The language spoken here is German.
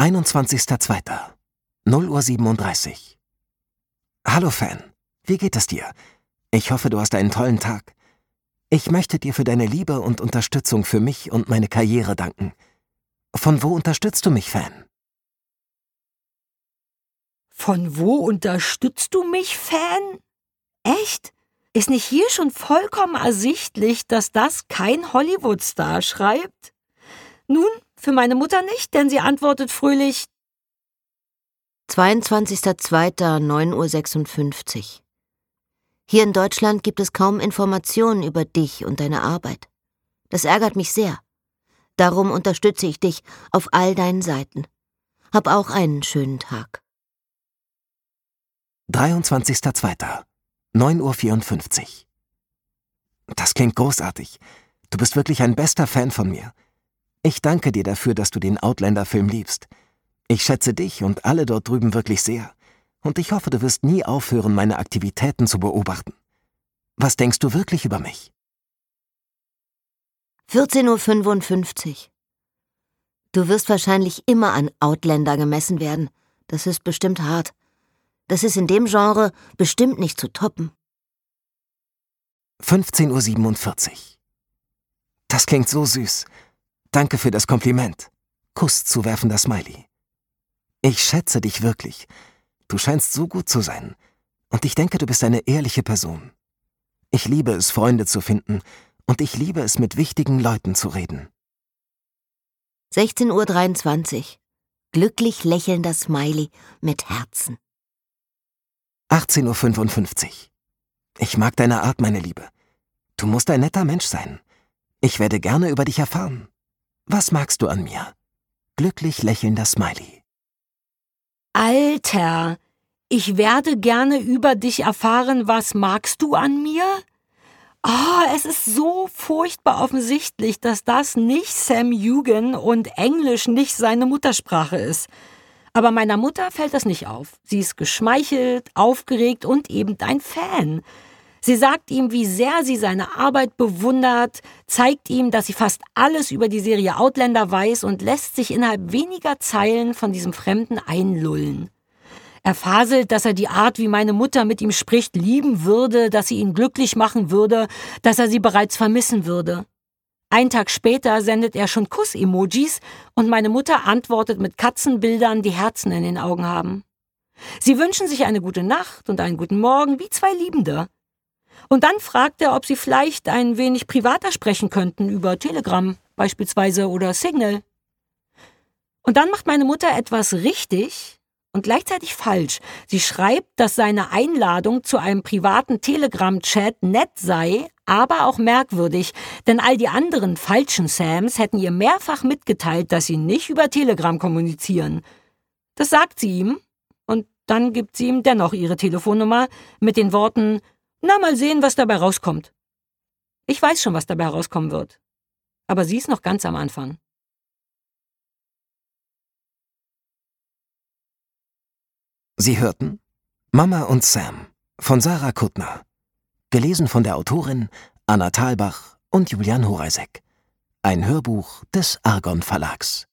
21.02. 0:37 Uhr. Hallo Fan, wie geht es dir? Ich hoffe, du hast einen tollen Tag. Ich möchte dir für deine Liebe und Unterstützung für mich und meine Karriere danken. Von wo unterstützt du mich, Fan? Von wo unterstützt du mich, Fan? Echt? Ist nicht hier schon vollkommen ersichtlich, dass das kein Hollywood-Star schreibt? Nun, für meine Mutter nicht, denn sie antwortet fröhlich: 22.02. 9:56 Uhr. Hier in Deutschland gibt es kaum Informationen über dich und deine Arbeit. Das ärgert mich sehr. Darum unterstütze ich dich auf all deinen Seiten. Hab auch einen schönen Tag. 23.02. 9:54 Uhr. Das klingt großartig. Du bist wirklich ein bester Fan von mir. Ich danke dir dafür, dass du den Outlander-Film liebst. Ich schätze dich und alle dort drüben wirklich sehr. Und ich hoffe, du wirst nie aufhören, meine Aktivitäten zu beobachten. Was denkst du wirklich über mich? 14:55 Uhr. Du wirst wahrscheinlich immer an Outlander gemessen werden. Das ist bestimmt hart. Das ist in dem Genre bestimmt nicht zu toppen. 15:47 Uhr. Das klingt so süß. Danke für das Kompliment. Kuss zuwerfender Smiley. Ich schätze dich wirklich. Du scheinst so gut zu sein. Und ich denke, du bist eine ehrliche Person. Ich liebe es, Freunde zu finden. Und ich liebe es, mit wichtigen Leuten zu reden. 16:23 Uhr. Glücklich lächelnder Smiley mit Herzen. 18:55 Uhr. Ich mag deine Art, meine Liebe. Du musst ein netter Mensch sein. Ich werde gerne über dich erfahren. Was magst du an mir? Glücklich lächelnder Smiley. Alter, ich werde gerne über dich erfahren, was magst du an mir? Es ist so furchtbar offensichtlich, dass das nicht Sam Heughan und Englisch nicht seine Muttersprache ist. Aber meiner Mutter fällt das nicht auf. Sie ist geschmeichelt, aufgeregt und eben ein Fan. Sie sagt ihm, wie sehr sie seine Arbeit bewundert, zeigt ihm, dass sie fast alles über die Serie Outlander weiß und lässt sich innerhalb weniger Zeilen von diesem Fremden einlullen. Er faselt, dass er die Art, wie meine Mutter mit ihm spricht, lieben würde, dass sie ihn glücklich machen würde, dass er sie bereits vermissen würde. Einen Tag später sendet er schon Kuss-Emojis und meine Mutter antwortet mit Katzenbildern, die Herzen in den Augen haben. Sie wünschen sich eine gute Nacht und einen guten Morgen wie zwei Liebende. Und dann fragt er, ob sie vielleicht ein wenig privater sprechen könnten, über Telegram beispielsweise oder Signal. Und dann macht meine Mutter etwas richtig und gleichzeitig falsch. Sie schreibt, dass seine Einladung zu einem privaten Telegram-Chat nett sei, aber auch merkwürdig, denn all die anderen falschen Sams hätten ihr mehrfach mitgeteilt, dass sie nicht über Telegram kommunizieren. Das sagt sie ihm und dann gibt sie ihm dennoch ihre Telefonnummer mit den Worten: Na, mal sehen, was dabei rauskommt. Ich weiß schon, was dabei rauskommen wird. Aber sie ist noch ganz am Anfang. Sie hörten Mama und Sam von Sarah Kuttner. Gelesen von der Autorin Anna Thalbach und Julian Horeisek. Ein Hörbuch des Argon Verlags.